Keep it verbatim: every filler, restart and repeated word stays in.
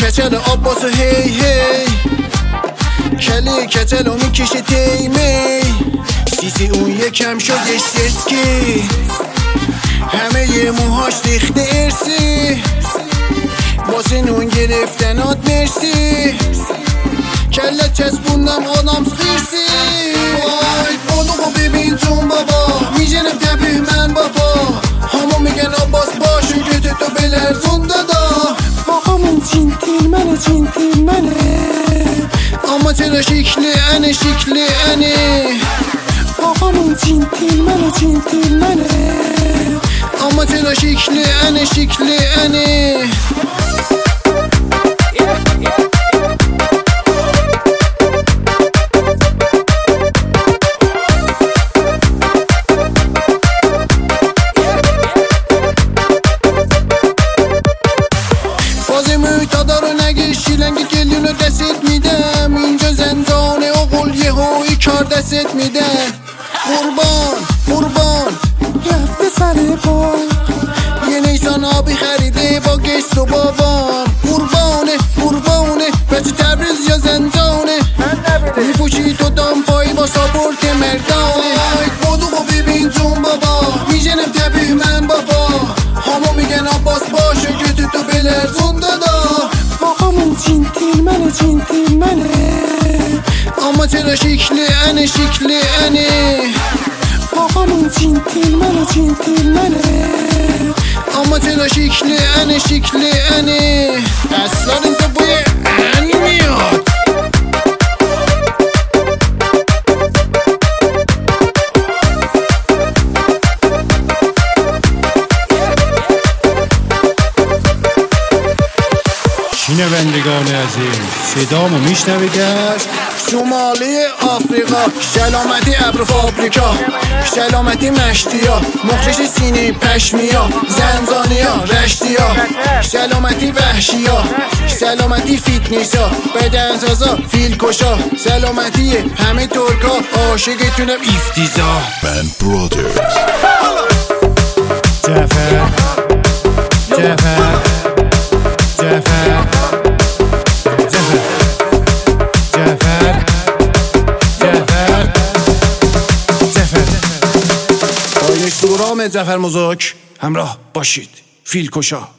کچل آباسو هی هی کلی کچل و میکشه تیمی سیسی اون یکم شدش سسکی همه یه موهاش ریخته ارسی واسه نون گرفتنات مرسی کله چسبوندم آدم خیرسی وای بادوغو ببین جون بابا میجنم تبه من بابا همون میگن آباس باشون که تو بلرزون دادا آقامون چینتیل منه چینتیل منه اما چرا شکلی انه شکلی انه آقامون چینتیل منه چینتیل منه اما چرا شکلی انه شکلی انه شیلنگ گلیونو دستت میدم اینجا زندانه اقل یه هایی کار دستت میدم قربان قربان رفته سر پا یه نیسان آبی خریده با گشت و بابام قربانه قربانه بچه تبریز یا زندانه میپوشی تو دامپایی با ساپورت مردانه بادوغو ببین جون بابا میجنم تبیه من بابا همو میگن آباس باشه که تو تو بلرزون دادا آقامون چینتیل منه چینتیل منه اما چرا شکلی انه شکلی انه آقامون چینتیل منه چینتیل منه اما چرا شکلی انه شکلی انه اصلا اینجا بوی ان میاد شنوندگان عزیز صدامو میشنوید است شمالی آفریقا سلامتی ابر فابریکا سلامتی مشتیا مخرش سینه پشمیا زنزانیا رشتیا سلامتی وحشیا سلامتی فیتنسا بدنسازا فیل کشا سلامتی همه ترکا عاشقتونم ایفتیزا بند برادرز جعفر جعفر جعفر با یک دورام جعفر مزاک همراه باشید. فیل کشا.